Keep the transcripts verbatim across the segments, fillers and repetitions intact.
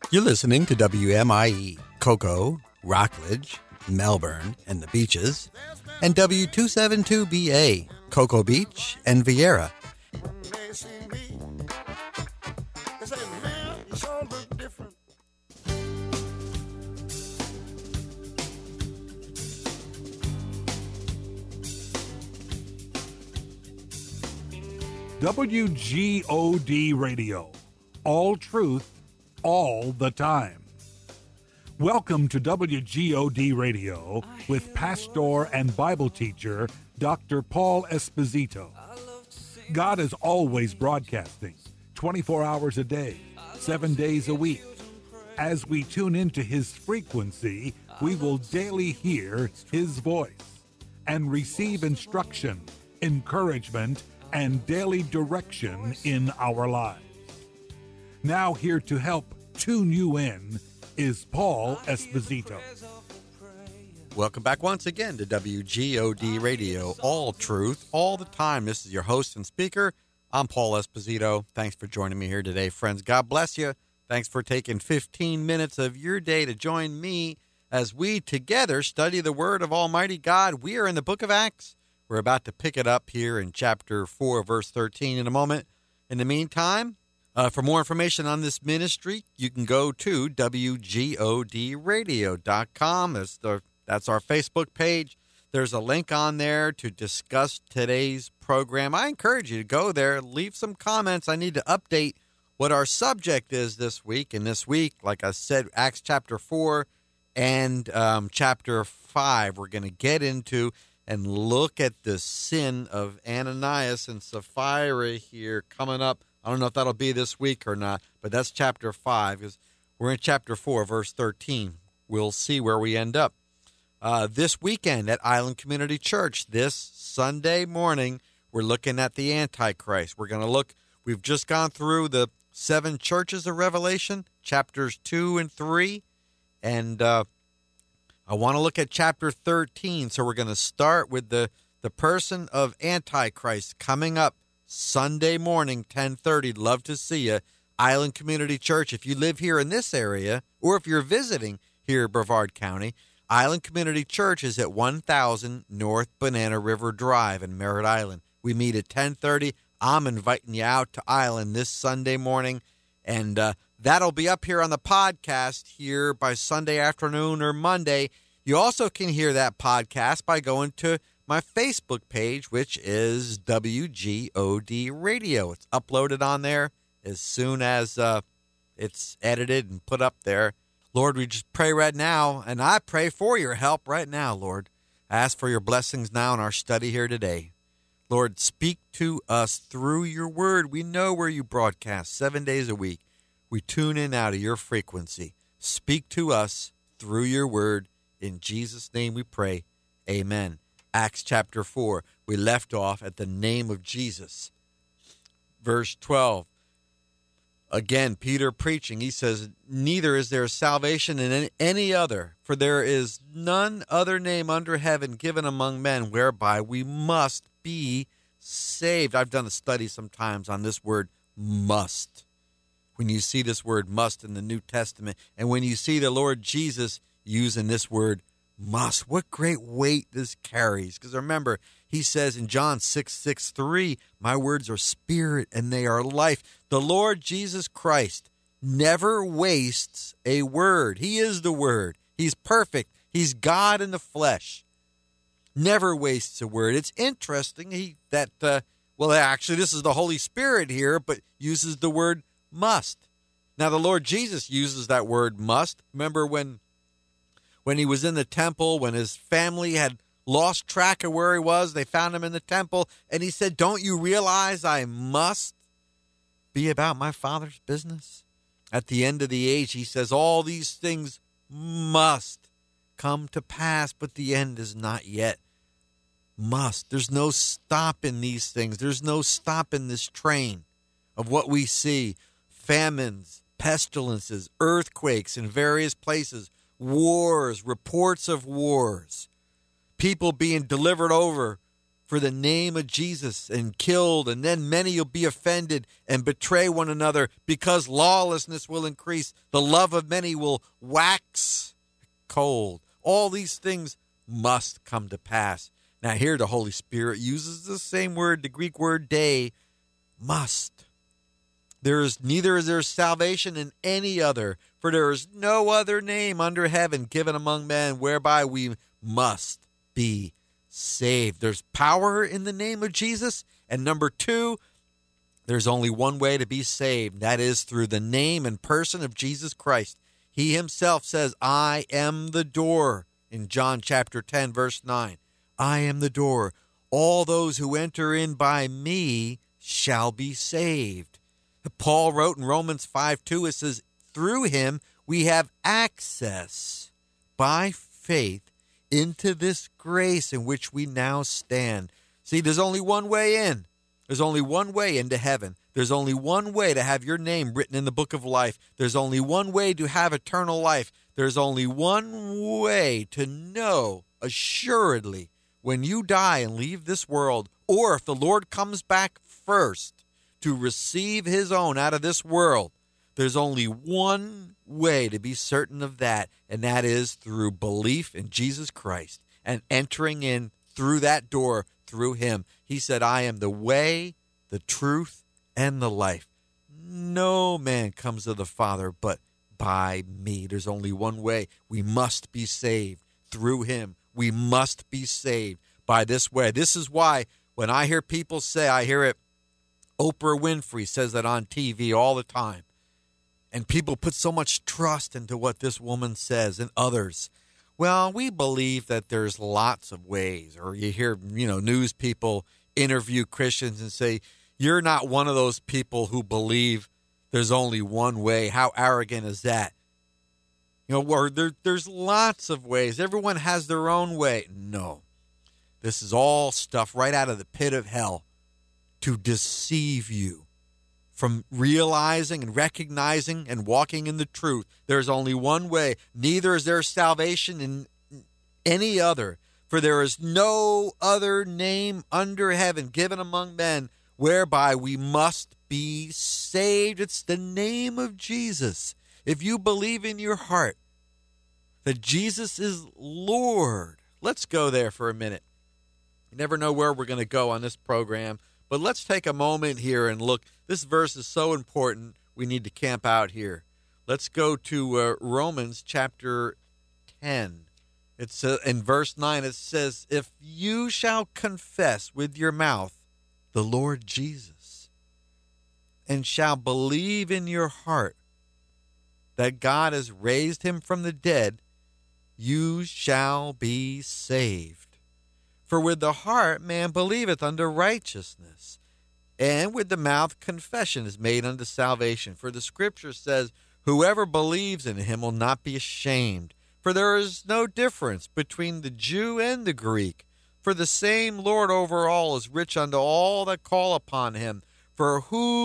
You're listening to W M I E, Cocoa, Rockledge, Melbourne, and the Beaches, and W two seventy-two B A, Cocoa Beach and Vieira. W G O D Radio, all truth, all the time. Welcome to W G O D Radio with pastor and Bible teacher Doctor Paul Esposito. God is always broadcasting, twenty-four hours a day, seven days a week. As we tune into his frequency, we will daily hear his voice and receive instruction, encouragement, and daily direction in our lives. Now here to help tune you in is Paul Esposito. Welcome back once again to W G O D Radio, all truth, all the time. This is your host and speaker. I'm Paul Esposito. Thanks for joining me here today, friends. God bless you. Thanks for taking fifteen minutes of your day to join me as we together study the Word of Almighty God. We are in the book of Acts. We're about to pick it up here in chapter four, verse thirteen in a moment. In the meantime, uh, for more information on this ministry, you can go to W G O D radio dot com. That's, the, that's our Facebook page. There's a link on there to discuss today's program. I encourage you to go there, leave some comments. I need to update what our subject is this week. And this week, like I said, Acts chapter four and um, chapter five, we're going to get into and look at the sin of Ananias and Sapphira here coming up. I don't know if that'll be this week or not, but that's chapter five, because we're in chapter four, verse thirteen. We'll see where we end up. Uh, this weekend at Island Community Church, this Sunday morning, we're looking at the Antichrist. We're going to look, we've just gone through the seven churches of Revelation, chapters two and three, and uh, I want to look at chapter thirteen, so we're going to start with the, the person of Antichrist coming up Sunday morning, ten thirty. Love to see you. Island Community Church, if you live here in this area, or if you're visiting here in Brevard County, Island Community Church is at one thousand North Banana River Drive in Merritt Island. We meet at ten thirty. I'm inviting you out to Island this Sunday morning, and uh, that'll be up here on the podcast here by Sunday afternoon or Monday. You also can hear that podcast by going to my Facebook page, which is W G O D Radio. It's uploaded on there as soon as uh, it's edited and put up there. Lord, we just pray right now, and I pray for your help right now, Lord. I ask for your blessings now in our study here today. Lord, speak to us through your word. We know where you broadcast seven days a week. We tune in out of your frequency. Speak to us through your word. In Jesus' name we pray. Amen. Acts chapter four. We left off at the name of Jesus. Verse twelve. Again, Peter preaching, he says, neither is there salvation in any other, for there is none other name under heaven given among men whereby we must be saved. I've done a study sometimes on this word must. When you see this word must in the New Testament, and when you see the Lord Jesus using this word must, what great weight this carries. Because remember, he says in John six six three, my words are spirit and they are life. The Lord Jesus Christ never wastes a word. He is the word. He's perfect. He's God in the flesh. Never wastes a word. It's interesting he, that, uh, well, actually, this is the Holy Spirit here, but uses the word must. Now, the Lord Jesus uses that word must. Remember when when he was in the temple, when his family had lost track of where he was, they found him in the temple, and he said, don't you realize I must be about my Father's business? At the end of the age, he says, all these things must come to pass, but the end is not yet. Must. There's no stop in these things. There's no stop in this train of what we see. Famines, pestilences, earthquakes in various places, wars, reports of wars, people being delivered over for the name of Jesus and killed, and then many will be offended and betray one another because lawlessness will increase. The love of many will wax cold. All these things must come to pass. Now here the Holy Spirit uses the same word, the Greek word day, must. There is neither is there salvation in any other, for there is no other name under heaven given among men whereby we must be saved. There's power in the name of Jesus. And number two, there's only one way to be saved. That is through the name and person of Jesus Christ. He himself says, I am the door in John chapter ten, verse nine. I am the door. All those who enter in by me shall be saved. Paul wrote in Romans five two, it says, through him we have access by faith into this grace in which we now stand. See, there's only one way in. There's only one way into heaven. There's only one way to have your name written in the book of life. There's only one way to have eternal life. There's only one way to know assuredly when you die and leave this world, or if the Lord comes back first to receive his own out of this world, there's only one way to be certain of that, and that is through belief in Jesus Christ and entering in through that door, through him. He said, I am the way, the truth, and the life. No man comes to the Father but by me. There's only one way. We must be saved through him. We must be saved by this way. This is why when I hear people say, I hear it, Oprah Winfrey says that on T V all the time. And people put so much trust into what this woman says and others. Well, we believe that there's lots of ways. Or you hear, you know, news people interview Christians and say, you're not one of those people who believe there's only one way. How arrogant is that? You know, or there, there's lots of ways. Everyone has their own way. No. This is all stuff right out of the pit of hell to deceive you from realizing and recognizing and walking in the truth. There's only one way. Neither is there salvation in any other, for there is no other name under heaven given among men whereby we must be saved. It's the name of Jesus. If you believe in your heart that Jesus is Lord, let's go there for a minute. You never know where we're going to go on this program, but let's take a moment here and look. This verse is so important, we need to camp out here. Let's go to uh, Romans chapter ten. It's uh, in verse nine, it says, if you shall confess with your mouth the Lord Jesus and shall believe in your heart that God has raised him from the dead, you shall be saved. For with the heart man believeth unto righteousness, and with the mouth confession is made unto salvation. For the scripture says, whoever believes in him will not be ashamed. For there is no difference between the Jew and the Greek. For the same Lord over all is rich unto all that call upon him. For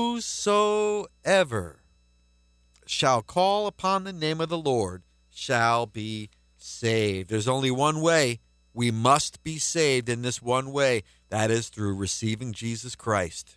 whosoever shall call upon the name of the Lord shall be saved. There's only one way. We must be saved in this one way. That is through receiving Jesus Christ.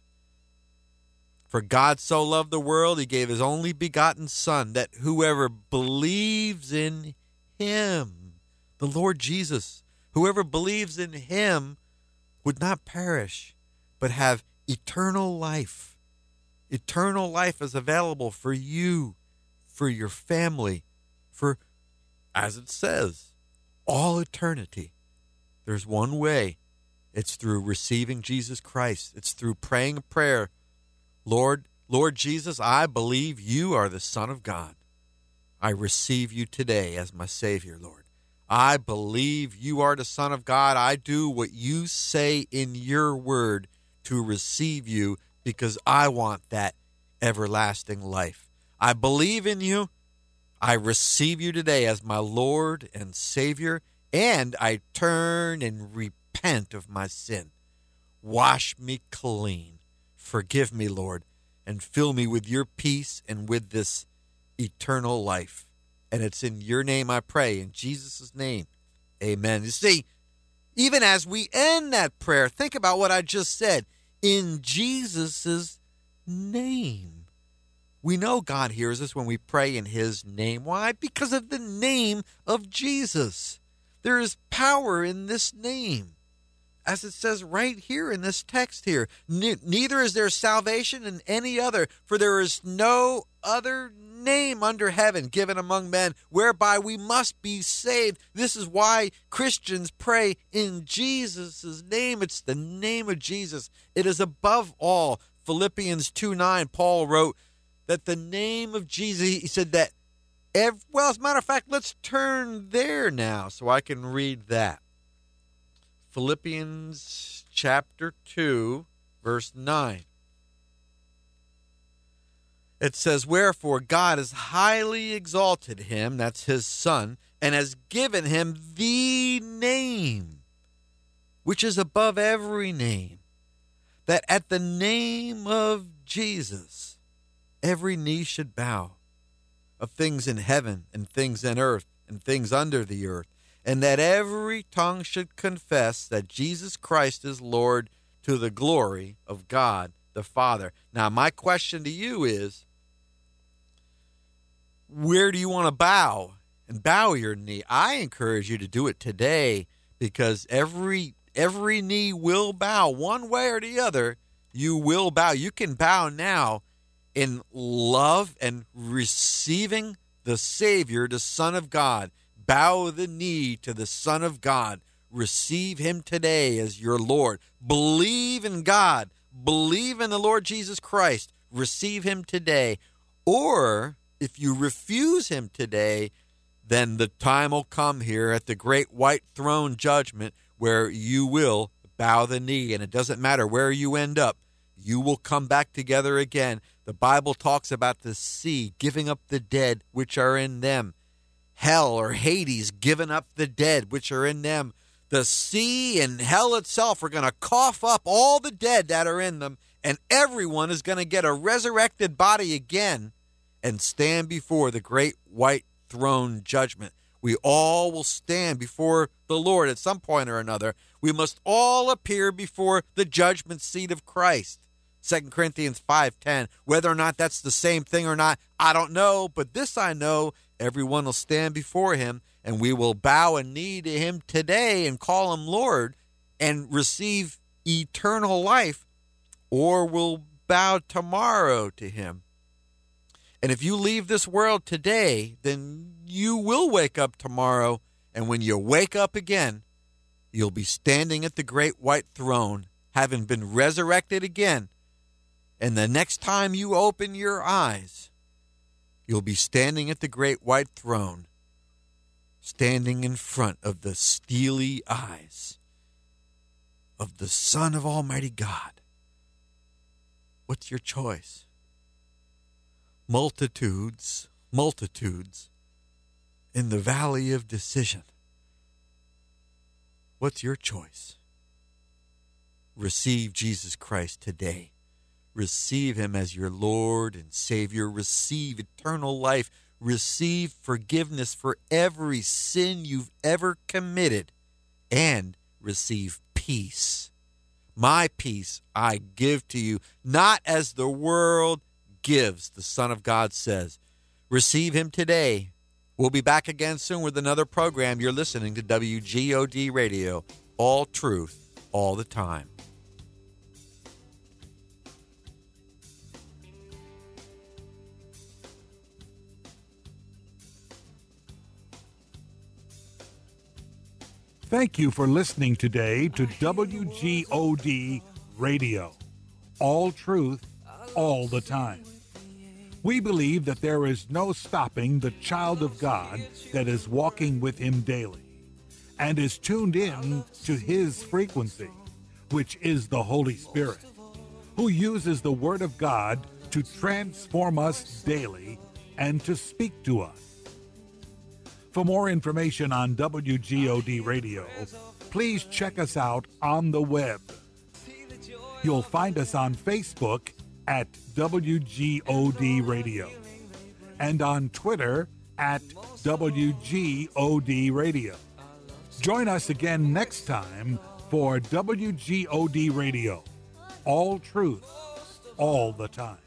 For God so loved the world, he gave his only begotten Son, that whoever believes in him, the Lord Jesus, whoever believes in him would not perish, but have eternal life. Eternal life is available for you, for your family, for, as it says, all eternity. There's one way. It's through receiving Jesus Christ. It's through praying a prayer. Lord, Lord Jesus, I believe you are the Son of God. I receive you today as my Savior, Lord. I believe you are the Son of God. I do what you say in your word to receive you because I want that everlasting life. I believe in you. I receive you today as my Lord and Savior, and I turn and repent of my sin. Wash me clean. Forgive me, Lord, and fill me with your peace and with this eternal life. And it's in your name I pray, in Jesus' name. Amen. You see, Even as we end that prayer, think about what I just said. In Jesus' name. We know God hears us when we pray in his name. Why? Because of the name of Jesus. There is power in this name. As it says right here in this text here, ne- neither is there salvation in any other, for there is no other name under heaven given among men whereby we must be saved. This is why Christians pray in Jesus' name. It's the name of Jesus. It is above all. Philippians two nine, Paul wrote that the name of Jesus, he said that, every, well, as a matter of fact, let's turn there now so I can read that. Philippians chapter two, verse nine. It says, wherefore God has highly exalted him, that's his son, and has given him the name, which is above every name, that at the name of Jesus, every knee should bow, of things in heaven and things in earth and things under the earth, and that every tongue should confess that Jesus Christ is Lord, to the glory of God the Father. Now, my question to you is, where do you want to bow and bow your knee? I encourage you to do it today, because every every knee will bow one way or the other. You will bow. You can bow now in love and receiving the Savior, the Son of God. Bow the knee to the Son of God. Receive him today as your Lord. Believe in God. Believe in the Lord Jesus Christ. Receive him today. Or if you refuse him today, then the time will come here at the great white throne judgment where you will bow the knee. And it doesn't matter where you end up. You will come back together again. The Bible talks about the sea giving up the dead which are in them. Hell or Hades giving up the dead which are in them. The sea and hell itself are going to cough up all the dead that are in them, and everyone is going to get a resurrected body again and stand before the great white throne judgment. We all will stand before the Lord at some point or another. We must all appear before the judgment seat of Christ. Second Corinthians five ten. Whether or not that's the same thing or not, I don't know, but this I know, everyone will stand before him, and we will bow a knee to him today and call him Lord and receive eternal life, or we'll bow tomorrow to him. And if you leave this world today, then you will wake up tomorrow, and when you wake up again, you'll be standing at the great white throne, having been resurrected again. And the next time you open your eyes, you'll be standing at the great white throne, standing in front of the steely eyes of the Son of Almighty God. What's your choice? Multitudes, multitudes in the valley of decision. What's your choice? Receive Jesus Christ today. Receive him as your Lord and Savior. Receive eternal life. Receive forgiveness for every sin you've ever committed. And receive peace. My peace I give to you, not as the world gives, the Son of God says. Receive him today. We'll be back again soon with another program. You're listening to W G O D Radio. All truth, all the time. Thank you for listening today to W G O D Radio. All truth, all the time. We believe that there is no stopping the child of God that is walking with him daily and is tuned in to his frequency, which is the Holy Spirit, who uses the Word of God to transform us daily and to speak to us. For more information on W G O D Radio, please check us out on the web. You'll find us on Facebook at W G O D Radio and on Twitter at W G O D Radio. Join us again next time for W G O D Radio. All truth, all the time.